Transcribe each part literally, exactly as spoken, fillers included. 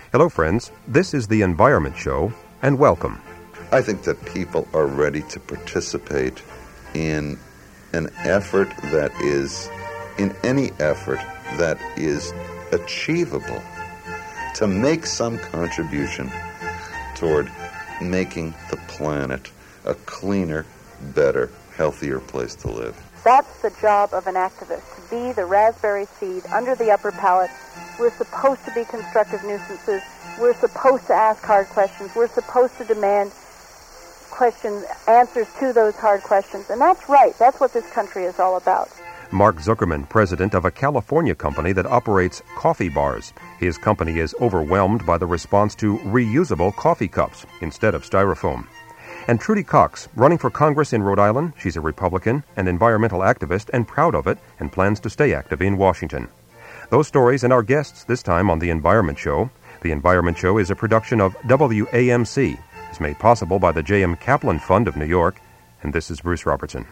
Hello, friends. This is the Environment Show, and welcome. I think that people are ready to participate in an effort that is, in any effort that is achievable, to make some contribution toward making the planet a cleaner, better, healthier place to live. That's the job of an activist, to be the raspberry seed under the upper palate. We're supposed to be constructive nuisances. We're supposed to ask hard questions. We're supposed to demand questions, answers to those hard questions. And that's right. That's what this country is all about. Mark Zuckerman, president of a California company that operates coffee bars. His company is overwhelmed by the response to reusable coffee cups instead of styrofoam. And Trudy Cox, running for Congress in Rhode Island. She's a Republican, an environmental activist, and proud of it, and plans to stay active in Washington. Those stories and our guests this time on The Environment Show. The Environment Show is a production of W A M C. It's made possible by the J M Kaplan Fund of New York, and this is Bruce Robertson.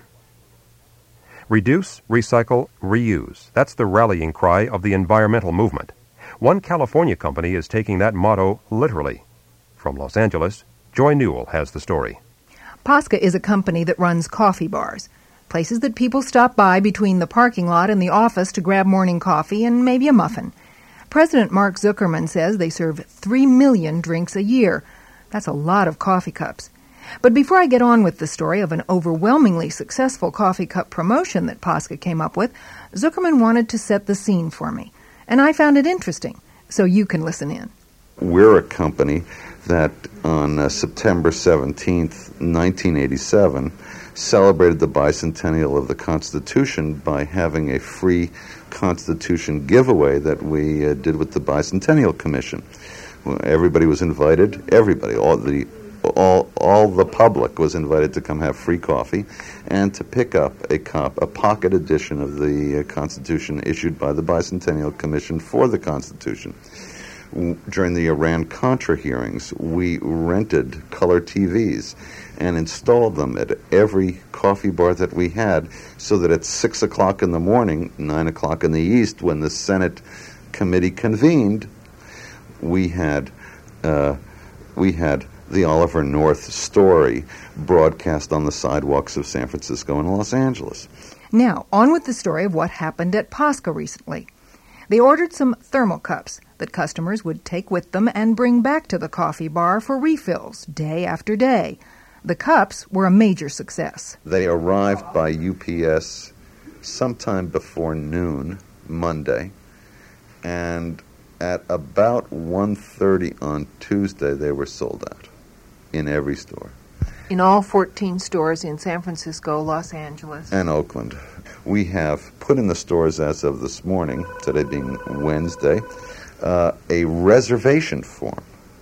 Reduce, recycle, reuse. That's the rallying cry of the environmental movement. One California company is taking that motto literally. From Los Angeles, Joy Newell has the story. Posca is a company that runs coffee bars, places that people stop by between the parking lot and the office to grab morning coffee and maybe a muffin. President Mark Zuckerman says they serve three million drinks a year. That's a lot of coffee cups. But before I get on with the story of an overwhelmingly successful coffee cup promotion that Posca came up with, Zuckerman wanted to set the scene for me. And I found it interesting, so you can listen in. We're a company that on uh, September seventeenth, nineteen eighty-seven, celebrated the bicentennial of the Constitution by having a free Constitution giveaway that we uh, did with the Bicentennial Commission. Well, everybody was invited, everybody, all the all all the public was invited to come have free coffee and to pick up a cop, a pocket edition of the uh, Constitution issued by the Bicentennial Commission for the Constitution. During the Iran-Contra hearings, we rented color T Vs and installed them at every coffee bar that we had so that at six o'clock in the morning, nine o'clock in the East, when the Senate committee convened, we had uh, we had the Oliver North story broadcast on the sidewalks of San Francisco and Los Angeles. Now, on with the story of what happened at Posca recently. They ordered some thermal cups that customers would take with them and bring back to the coffee bar for refills day after day. The cups were a major success. They arrived by U P S sometime before noon Monday, and at about one thirty on Tuesday they were sold out in every store. In all fourteen stores in San Francisco, Los Angeles, and Oakland. We have put in the stores as of this morning, today being Wednesday, uh, a reservation form.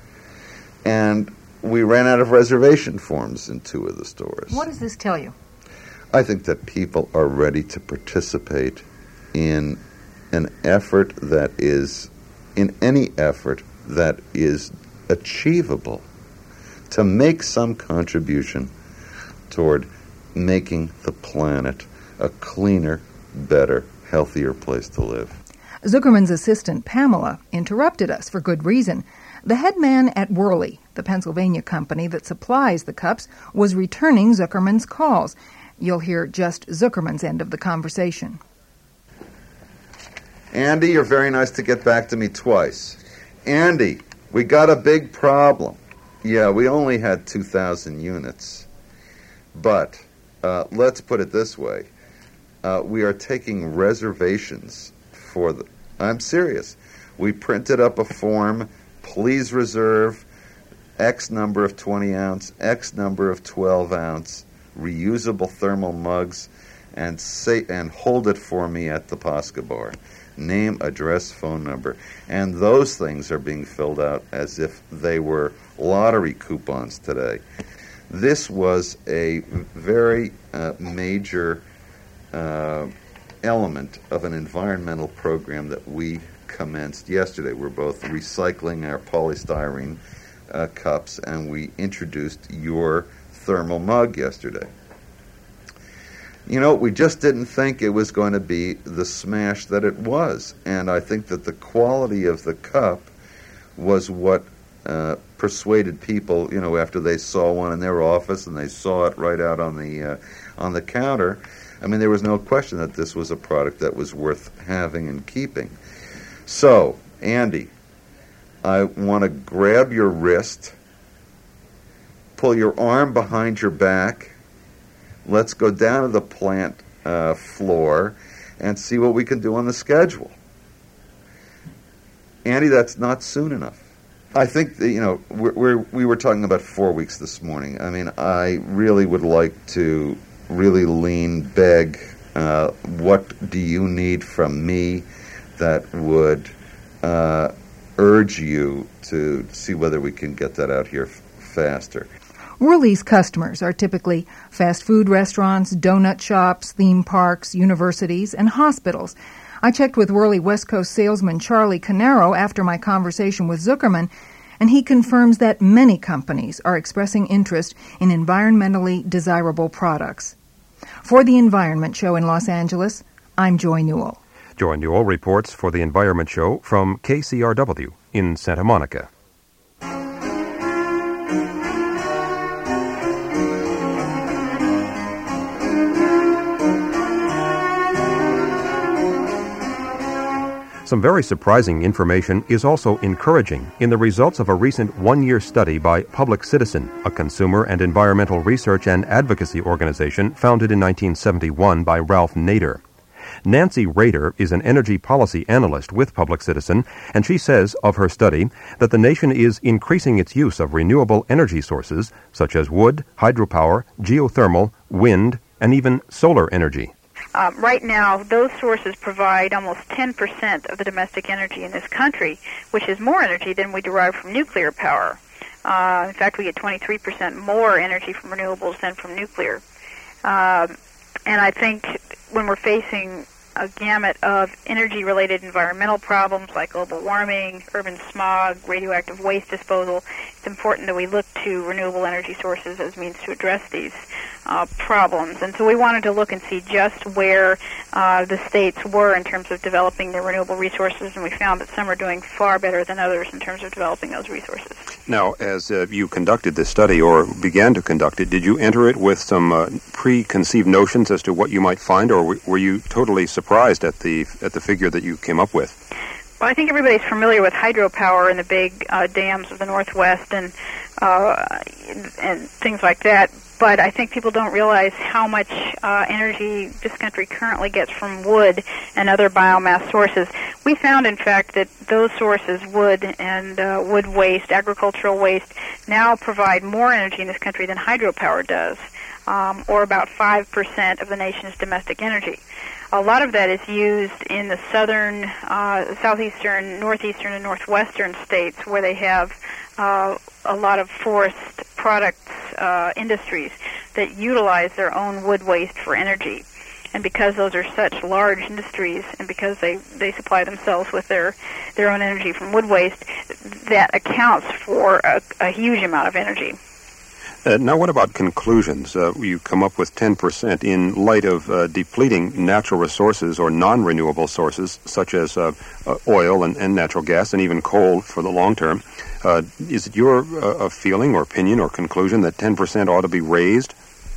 And we ran out of reservation forms in two of the stores. What does this tell you? I think that people are ready to participate in an effort that is, in any effort that is achievable, to make some contribution toward making the planet a cleaner, better, healthier place to live. Zuckerman's assistant, Pamela, interrupted us for good reason. The head man at Worley, the Pennsylvania company that supplies the cups, was returning Zuckerman's calls. You'll hear just Zuckerman's end of the conversation. Andy, you're very nice to get back to me twice. Andy, we got a big problem. Yeah, we only had two thousand units. But uh, let's put it this way. Uh, we are taking reservations for the... I'm serious. We printed up a form. Please reserve X number of twenty ounce, X number of twelve ounce, reusable thermal mugs, and say and hold it for me at the Posca bar. Name, address, phone number. And those things are being filled out as if they were lottery coupons today. This was a very uh, major uh, element of an environmental program that we commenced yesterday. We're both recycling our polystyrene uh, cups, and we introduced your thermal mug yesterday. You know, we just didn't think it was going to be the smash that it was. And I think that the quality of the cup was what uh, persuaded people, you know, after they saw one in their office and they saw it right out on the uh, on the counter. I mean, there was no question that this was a product that was worth having and keeping. So, Andy, I want to grab your wrist, pull your arm behind your back. Let's go down to the plant uh, floor and see what we can do on the schedule. Andy, that's not soon enough. I think that, you know, we're, we're, we were talking about four weeks this morning. I mean, I really would like to really lean, beg, uh, what do you need from me that would uh, urge you to see whether we can get that out here f- faster. Worley's customers are typically fast food restaurants, donut shops, theme parks, universities, and hospitals. I checked with Worley West Coast salesman Charlie Canaro after my conversation with Zuckerman, and he confirms that many companies are expressing interest in environmentally desirable products. For the Environment Show in Los Angeles, I'm Joy Newell. Joy Newell reports for the Environment Show from K C R W in Santa Monica. Some very surprising information is also encouraging in the results of a recent one-year study by Public Citizen, a consumer and environmental research and advocacy organization founded in nineteen seventy-one by Ralph Nader. Nancy Rader is an energy policy analyst with Public Citizen, and she says of her study that the nation is increasing its use of renewable energy sources such as wood, hydropower, geothermal, wind, and even solar energy. Um, right now, those sources provide almost ten percent of the domestic energy in this country, which is more energy than we derive from nuclear power. Uh, in fact, we get twenty-three percent more energy from renewables than from nuclear. Um, and I think when we're facing a gamut of energy-related environmental problems like global warming, urban smog, radioactive waste disposal, it's important that we look to renewable energy sources as means to address these uh, problems. And so we wanted to look and see just where uh, the states were in terms of developing their renewable resources, and we found that some are doing far better than others in terms of developing those resources. Now, as uh, you conducted this study or began to conduct it, did you enter it with some uh, preconceived notions as to what you might find, or w- were you totally surprised at the at the figure that you came up with? Well, I think everybody's familiar with hydropower and the big uh, dams of the Northwest and uh, and things like that. But I think people don't realize how much uh, energy this country currently gets from wood and other biomass sources. We found, in fact, that those sources, wood and uh, wood waste, agricultural waste, now provide more energy in this country than hydropower does, um, or about five percent of the nation's domestic energy. A lot of that is used in the southern, uh, southeastern, northeastern, and northwestern states where they have uh, a lot of forest products uh, industries that utilize their own wood waste for energy. And because those are such large industries, and because they, they supply themselves with their, their own energy from wood waste, that accounts for a, a huge amount of energy. Uh, now, what about conclusions? Uh, you come up with ten percent in light of uh, depleting natural resources or non-renewable sources, such as uh, uh, oil and, and natural gas and even coal for the long term. Uh, is it your uh, feeling or opinion or conclusion that ten percent ought to be raised?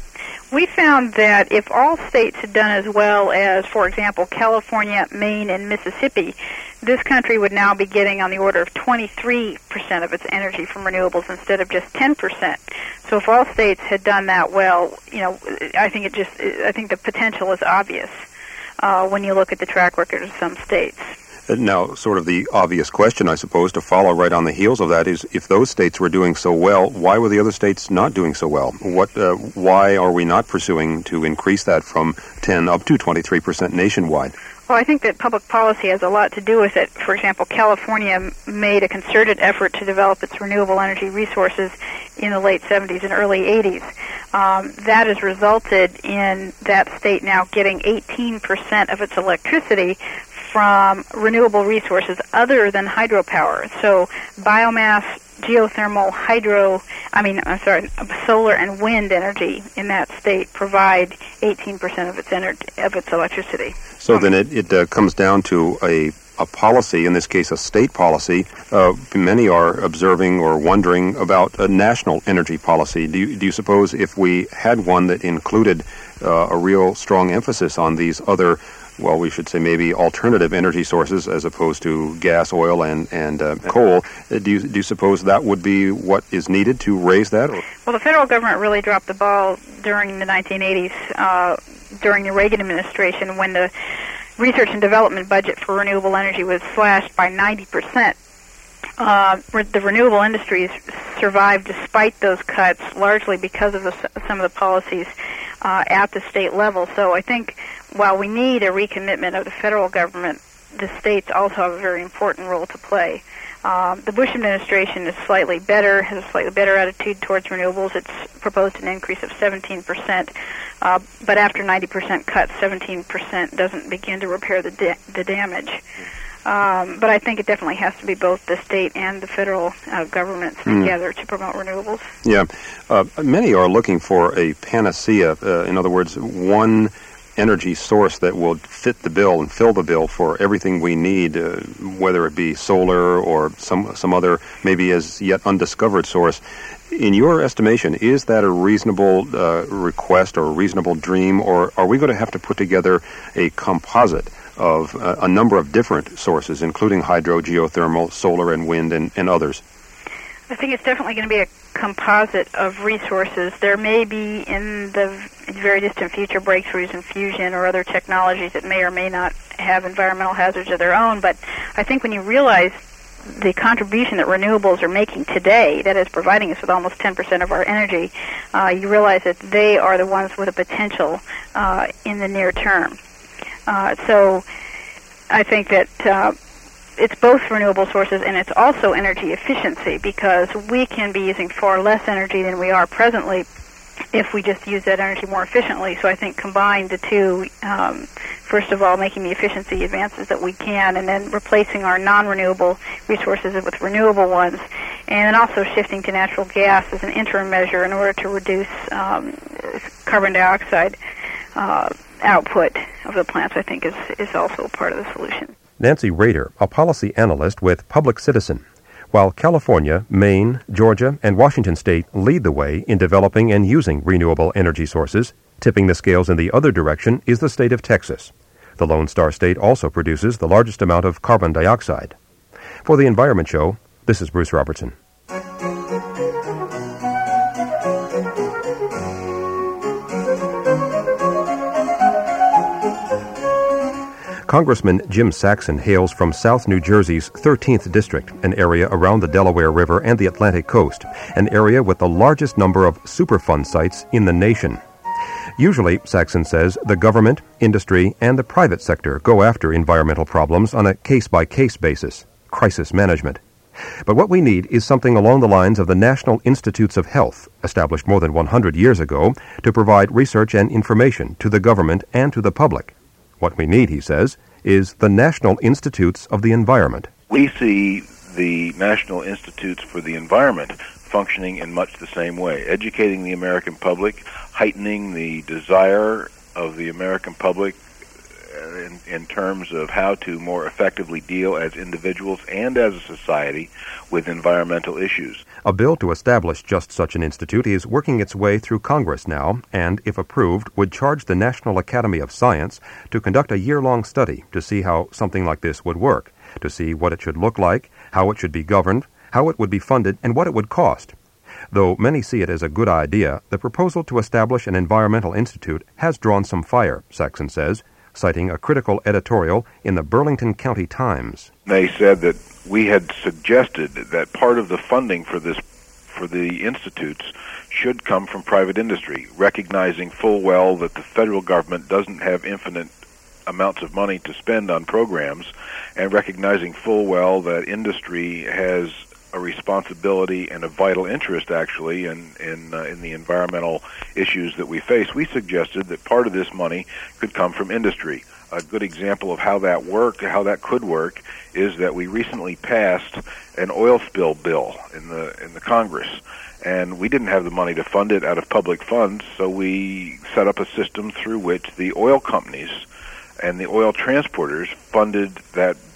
We found that if all states had done as well as, for example, California, Maine, and Mississippi, this country would now be getting on the order of twenty-three percent of its energy from renewables instead of just ten percent. So if all states had done that well, you know, I think it just, I think the potential is obvious uh, when you look at the track record of some states. Now, sort of the obvious question, I suppose, to follow right on the heels of that is, if those states were doing so well, why were the other states not doing so well? What, uh, why are we not pursuing to increase that from ten up to twenty-three percent nationwide? Well, I think that public policy has a lot to do with it. For example, California made a concerted effort to develop its renewable energy resources in the late seventies and early eighties. Um, that has resulted in that state now getting eighteen percent of its electricity from renewable resources other than hydropower. So biomass, geothermal, hydro, I mean, I'm sorry, solar and wind energy in that state provide eighteen percent of its energy, of its electricity. So then it, it uh, comes down to a a policy, in this case a state policy. Uh, many are observing or wondering about a national energy policy. Do you, do you suppose if we had one that included uh, a real strong emphasis on these other, well, we should say maybe alternative energy sources as opposed to gas, oil, and, and uh, coal, do you, do you suppose that would be what is needed to raise that? Or? Well, the federal government really dropped the ball during the nineteen eighties, uh, during the Reagan administration, when the research and development budget for renewable energy was slashed by ninety percent. Uh, the renewable industries survived despite those cuts, largely because of the, some of the policies uh, at the state level. So I think while we need a recommitment of the federal government, the states also have a very important role to play. Um, the Bush administration is slightly better, has a slightly better attitude towards renewables. It's proposed an increase of seventeen percent, uh, but after ninety percent cuts, seventeen percent doesn't begin to repair the, da- the damage. Um, but I think it definitely has to be both the state and the federal uh, governments mm. together to promote renewables. Yeah. Uh, many are looking for a panacea, uh, in other words, one energy source that will fit the bill and fill the bill for everything we need, uh, whether it be solar or some some other maybe as yet undiscovered source. In your estimation, is that a reasonable uh, request or a reasonable dream, or are we going to have to put together a composite of uh, a number of different sources, including hydro, geothermal, solar, and wind, and, and others? I think it's definitely going to be a composite of resources. There may be in the very distant future breakthroughs in fusion or other technologies that may or may not have environmental hazards of their own, but I think when you realize the contribution that renewables are making today, that is providing us with almost ten percent of our energy, uh, you realize that they are the ones with a potential uh, in the near term. Uh, so I think that uh, it's both renewable sources and it's also energy efficiency, because we can be using far less energy than we are presently if we just use that energy more efficiently. So I think combine the two, um, first of all, making the efficiency advances that we can, and then replacing our non-renewable resources with renewable ones, and then also shifting to natural gas as an interim measure in order to reduce um, carbon dioxide uh, output of the plants, I think is, is also a part of the solution. Nancy Rader, a policy analyst with Public Citizen. While California, Maine, Georgia, and Washington State lead the way in developing and using renewable energy sources, tipping the scales in the other direction is the state of Texas. The Lone Star State also produces the largest amount of carbon dioxide. For the Environment Show, this is Bruce Robertson. Congressman Jim Saxon hails from South New Jersey's thirteenth District, an area around the Delaware River and the Atlantic coast, an area with the largest number of Superfund sites in the nation. Usually, Saxon says, the government, industry, and the private sector go after environmental problems on a case-by-case basis, crisis management. But what we need is something along the lines of the National Institutes of Health, established more than one hundred years ago, to provide research and information to the government and to the public. What we need, he says, is the National Institutes of the Environment. We see the National Institutes for the Environment functioning in much the same way, educating the American public, heightening the desire of the American public in, in terms of how to more effectively deal as individuals and as a society with environmental issues. A bill to establish just such an institute is working its way through Congress now, and, if approved, would charge the National Academy of Science to conduct a year-long study to see how something like this would work, to see what it should look like, how it should be governed, how it would be funded, and what it would cost. Though many see it as a good idea, the proposal to establish an environmental institute has drawn some fire, Saxon says, citing a critical editorial in the Burlington County Times. They said that we had suggested that part of the funding for this, for the institutes, should come from private industry, recognizing full well that the federal government doesn't have infinite amounts of money to spend on programs, and recognizing full well that industry has a responsibility and a vital interest, actually, in in, uh, in the environmental issues that we face. We suggested that part of this money could come from industry. A good example of how that worked, how that could work, is that we recently passed an oil spill bill in the in the Congress, and we didn't have the money to fund it out of public funds, so we set up a system through which the oil companies and the oil transporters funded that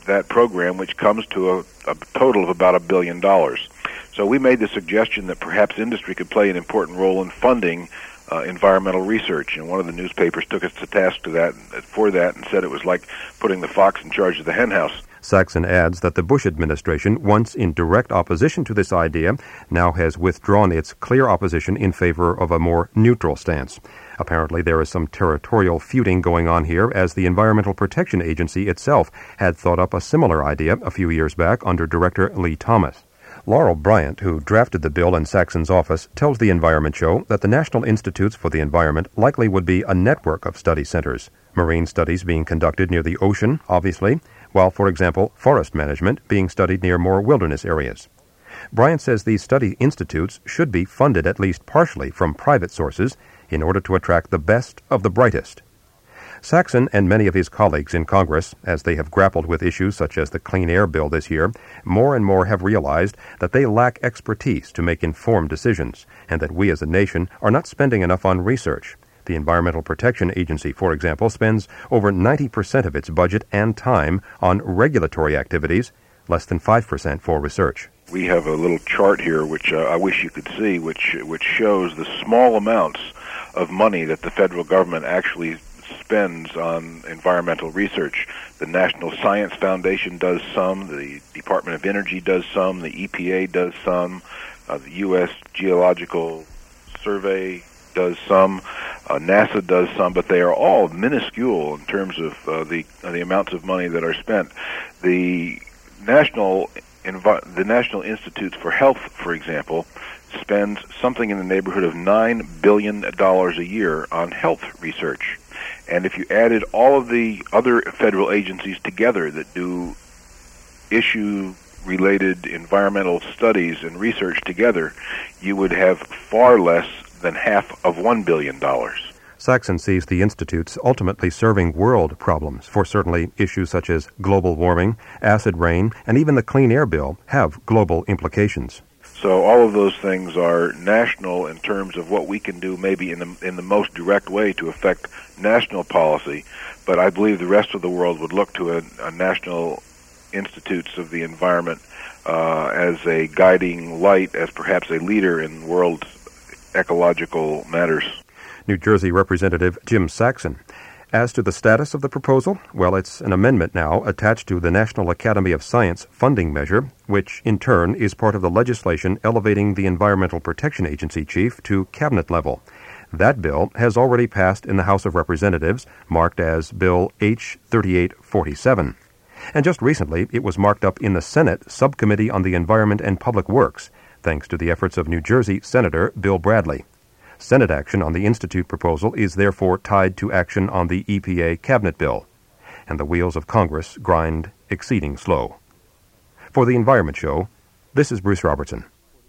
that program, which comes to a, a total of about a billion dollars. So we made the suggestion that perhaps industry could play an important role in funding uh, environmental research, and one of the newspapers took us to task to that for that and said it was like putting the fox in charge of the hen house. Saxon adds that the Bush administration, once in direct opposition to this idea, now has withdrawn its clear opposition in favor of a more neutral stance. Apparently there is some territorial feuding going on here, as the Environmental Protection Agency itself had thought up a similar idea a few years back under Director Lee Thomas. Laurel Bryant, who drafted the bill in Saxon's office, tells the Environment Show that the National Institutes for the Environment likely would be a network of study centers, marine studies being conducted near the ocean, obviously, while, for example, forest management being studied near more wilderness areas. Bryant says these study institutes should be funded at least partially from private sources in order to attract the best of the brightest. Saxon and many of his colleagues in Congress, as they have grappled with issues such as the Clean Air Bill this year, more and more have realized that they lack expertise to make informed decisions, and that we as a nation are not spending enough on research. The Environmental Protection Agency, for example, spends over ninety percent of its budget and time on regulatory activities, less than five percent for research. We have a little chart here, which uh, I wish you could see, which which shows the small amounts of money that the federal government actually spends on environmental research. The National Science Foundation does some, the Department of Energy does some, the E P A does some, uh, the U S Geological Survey does some, uh, NASA does some, but they are all minuscule in terms of uh, the uh, the amounts of money that are spent. The National Envi- the National Institutes for Health, for example, spends something in the neighborhood of nine billion dollars a year on health research. And if you added all of the other federal agencies together that do issue-related environmental studies and research together, you would have far less than half of one billion dollars. Saxon sees the institutes ultimately serving world problems, for certainly issues such as global warming, acid rain, and even the Clean Air Bill have global implications. So all of those things are national in terms of what we can do maybe in the in the most direct way to affect national policy, but I believe the rest of the world would look to a, a national institutes of the environment uh, as a guiding light, as perhaps a leader in world ecological matters. New Jersey Representative Jim Saxon. As to the status of the proposal, well, it's an amendment now attached to the National Academy of Science funding measure, which in turn is part of the legislation elevating the Environmental Protection Agency chief to cabinet level. That bill has already passed in the House of Representatives, marked as Bill H thirty-eight forty-seven. And just recently, it was marked up in the Senate Subcommittee on the Environment and Public Works, thanks to the efforts of New Jersey Senator Bill Bradley. Senate action on the Institute proposal is therefore tied to action on the E P A cabinet bill, and the wheels of Congress grind exceeding slow. For the Environment Show, this is Bruce Robertson.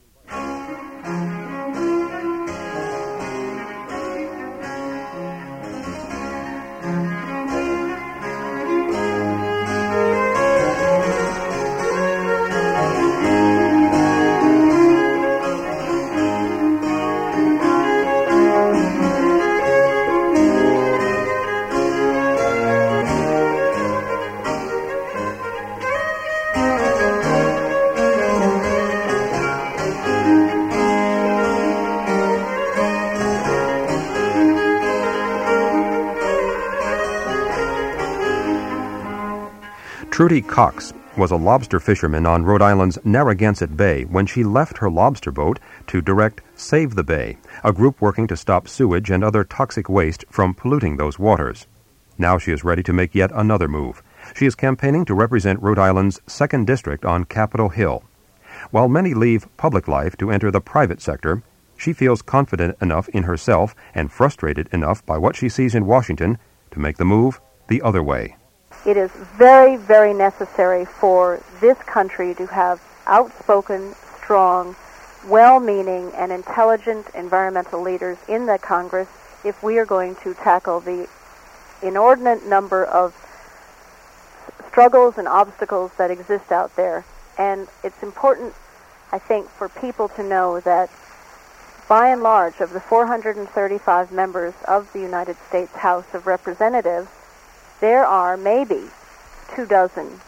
Trudy Cox was a lobster fisherman on Rhode Island's Narragansett Bay when she left her lobster boat to direct Save the Bay, a group working to stop sewage and other toxic waste from polluting those waters. Now she is ready to make yet another move. She is campaigning to represent Rhode Island's second District on Capitol Hill. While many leave public life to enter the private sector, she feels confident enough in herself and frustrated enough by what she sees in Washington to make the move the other way. It is very, very necessary for this country to have outspoken, strong, well-meaning, and intelligent environmental leaders in the Congress if we are going to tackle the inordinate number of struggles and obstacles that exist out there. And it's important, I think, for people to know that by and large, of the four hundred thirty-five members of the United States House of Representatives, there are maybe two dozen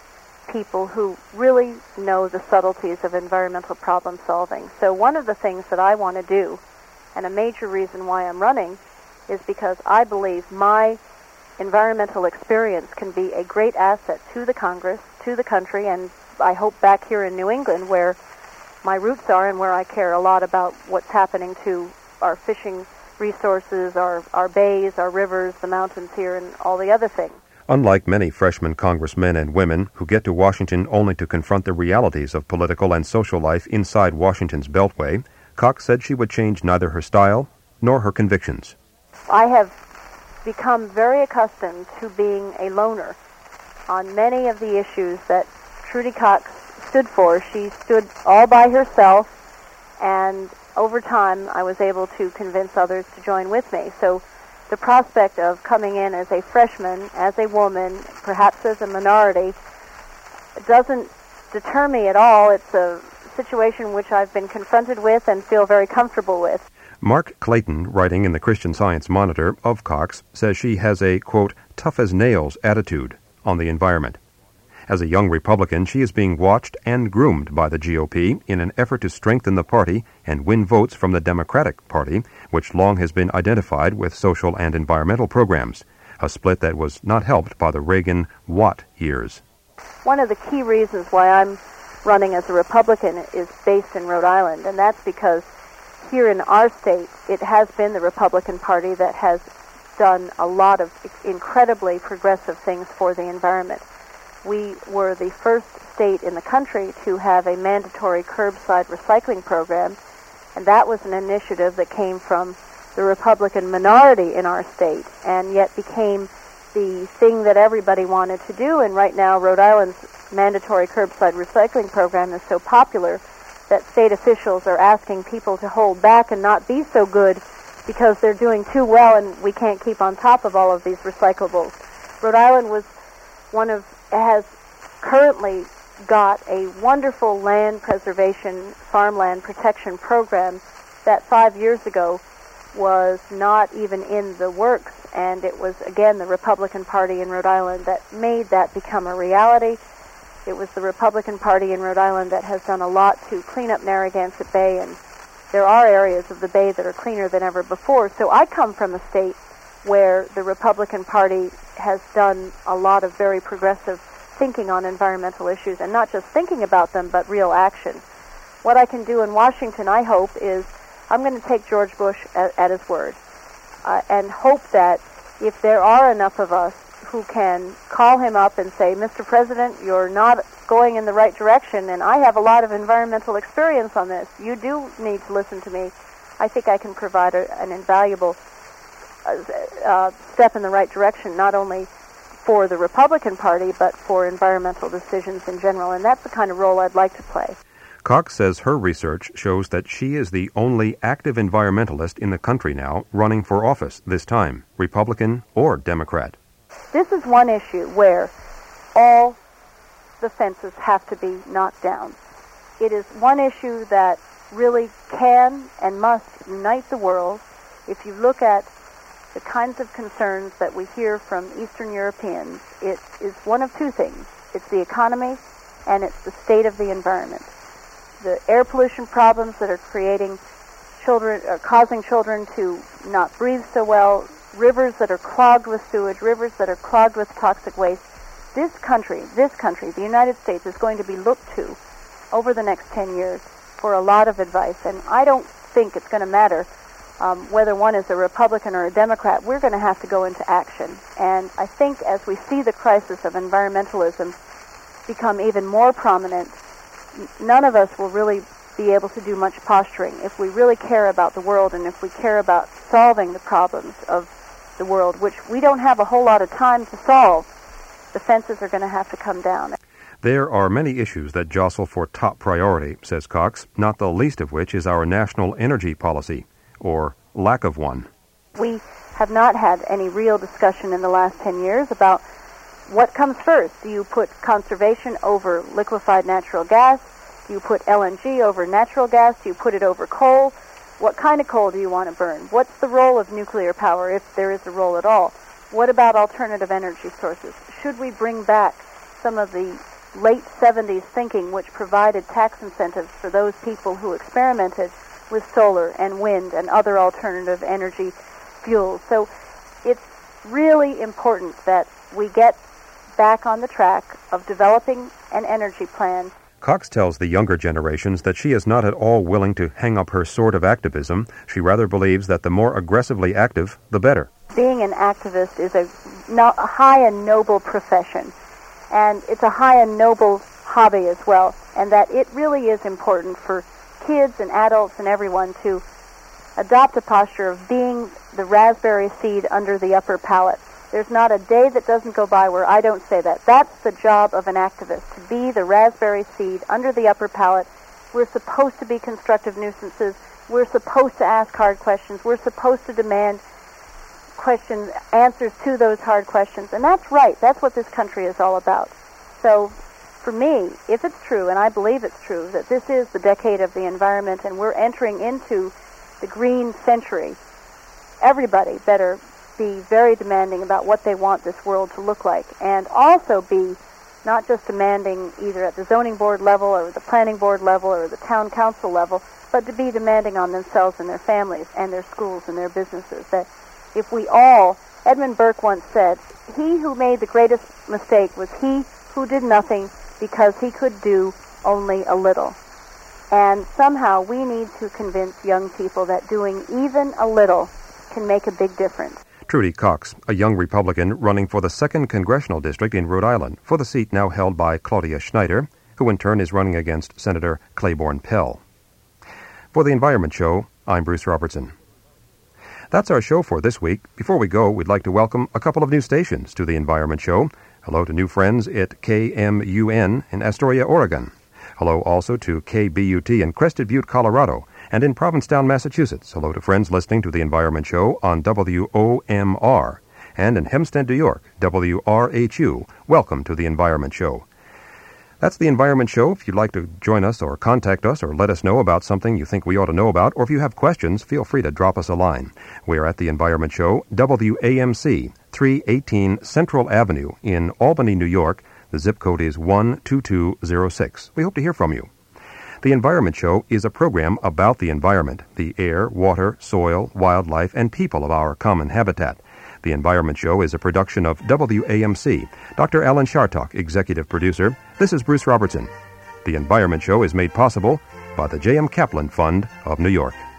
people who really know the subtleties of environmental problem solving. So one of the things that I want to do, and a major reason why I'm running, is because I believe my environmental experience can be a great asset to the Congress, to the country, and I hope back here in New England, where my roots are and where I care a lot about what's happening to our fishing resources, our, our bays, our rivers, the mountains here, and all the other things. Unlike many freshman congressmen and women who get to Washington only to confront the realities of political and social life inside Washington's Beltway, Cox said she would change neither her style nor her convictions. I have become very accustomed to being a loner on many of the issues that Trudy Cox stood for. She stood all by herself, and over time I was able to convince others to join with me. So the prospect of coming in as a freshman, as a woman, perhaps as a minority, doesn't deter me at all. It's a situation which I've been confronted with and feel very comfortable with. Mark Clayton, writing in the Christian Science Monitor of Cox, says she has a, quote, tough-as-nails attitude on the environment. As a young Republican, she is being watched and groomed by the G O P in an effort to strengthen the party and win votes from the Democratic Party, which long has been identified with social and environmental programs, a split that was not helped by the Reagan-Watt years. One of the key reasons why I'm running as a Republican is based in Rhode Island, and that's because here in our state, it has been the Republican Party that has done a lot of incredibly progressive things for the environment. We were the first state in the country to have a mandatory curbside recycling program, and that was an initiative that came from the Republican minority in our state, and yet became the thing that everybody wanted to do. And right now, Rhode Island's mandatory curbside recycling program is so popular that state officials are asking people to hold back and not be so good because they're doing too well and we can't keep on top of all of these recyclables. Rhode Island was one of has currently got a wonderful land preservation, farmland protection program that five years ago was not even in the works, and it was, again, the Republican Party in Rhode Island that made that become a reality. It was the Republican Party in Rhode Island that has done a lot to clean up Narragansett Bay, and there are areas of the bay that are cleaner than ever before. So I come from a state where the Republican Party has done a lot of very progressive thinking on environmental issues, and not just thinking about them, but real action. What I can do in Washington, I hope, is I'm going to take George Bush at, at his word uh, and hope that if there are enough of us who can call him up and say, Mister President, you're not going in the right direction, and I have a lot of environmental experience on this. You do need to listen to me. I think I can provide a, an invaluable uh, uh, step in the right direction, not only for the Republican Party, but for environmental decisions in general, and that's the kind of role I'd like to play. Cox says her research shows that she is the only active environmentalist in the country now running for office this time, Republican or Democrat. This is one issue where all the fences have to be knocked down. It is one issue that really can and must unite the world. If you look at the kinds of concerns that we hear from Eastern Europeans, it is one of two things. It's the economy and it's the state of the environment. The air pollution problems that are creating children, uh, causing children to not breathe so well, rivers that are clogged with sewage, rivers that are clogged with toxic waste. This country, this country, the United States, is going to be looked to over the next ten years for a lot of advice, and I don't think it's going to matter um, whether one is a Republican or a Democrat. We're going to have to go into action, and I think as we see the crisis of environmentalism become even more prominent, none of us will really be able to do much posturing. If we really care about the world and if we care about solving the problems of the world, which we don't have a whole lot of time to solve, the fences are going to have to come down. There are many issues that jostle for top priority, says Cox, not the least of which is our national energy policy, or lack of one. We have not had any real discussion in the last ten years about what comes first. Do you put conservation over liquefied natural gas? Do you put L N G over natural gas? Do you put it over coal? What kind of coal do you want to burn? What's the role of nuclear power, if there is a role at all? What about alternative energy sources? Should we bring back some of the late seventies thinking which provided tax incentives for those people who experimented with solar and wind and other alternative energy fuels. So it's really important that we get back on the track of developing an energy plan. Cox tells the younger generations that she is not at all willing to hang up her sword of activism. She rather believes that the more aggressively active, the better. Being an activist is a, no, a high and noble profession, and it's a high and noble hobby as well, and that it really is important for kids and adults and everyone to adopt a posture of being the raspberry seed under the upper palate. There's not a day that doesn't go by where I don't say that. That's the job of an activist, to be the raspberry seed under the upper palate. We're supposed to be constructive nuisances. We're supposed to ask hard questions. We're supposed to demand questions, answers to those hard questions. And that's right. That's what this country is all about. So for me, if it's true, and I believe it's true, that this is the decade of the environment and we're entering into the green century, everybody better be very demanding about what they want this world to look like, and also be not just demanding either at the zoning board level or the planning board level or the town council level, but to be demanding on themselves and their families and their schools and their businesses. That if we all, Edmund Burke once said, he who made the greatest mistake was he who did nothing because he could do only a little. And somehow we need to convince young people that doing even a little can make a big difference. Trudy Cox, a young Republican running for the second Congressional District in Rhode Island, for the seat now held by Claudia Schneider, who in turn is running against Senator Claiborne Pell. For the Environment Show, I'm Bruce Robertson. That's our show for this week. Before we go, we'd like to welcome a couple of new stations to the Environment Show. Hello to new friends at K M U N in Astoria, Oregon. Hello also to K B U T in Crested Butte, Colorado, and in Provincetown, Massachusetts. Hello to friends listening to the Environment Show on W O M R. And in Hempstead, New York, W R H U. Welcome to the Environment Show. That's the Environment Show. If you'd like to join us or contact us or let us know about something you think we ought to know about, or if you have questions, feel free to drop us a line. We're at the Environment Show, W A M C, three eighteen Central Avenue in Albany, New York. The zip code is one two two zero six. We hope to hear from you. The Environment Show is a program about the environment, the air, water, soil, wildlife, and people of our common habitat. The Environment Show is a production of W A M C. Doctor Alan Chartock, executive producer. This is Bruce Robertson. The Environment Show is made possible by the J M Kaplan Fund of New York.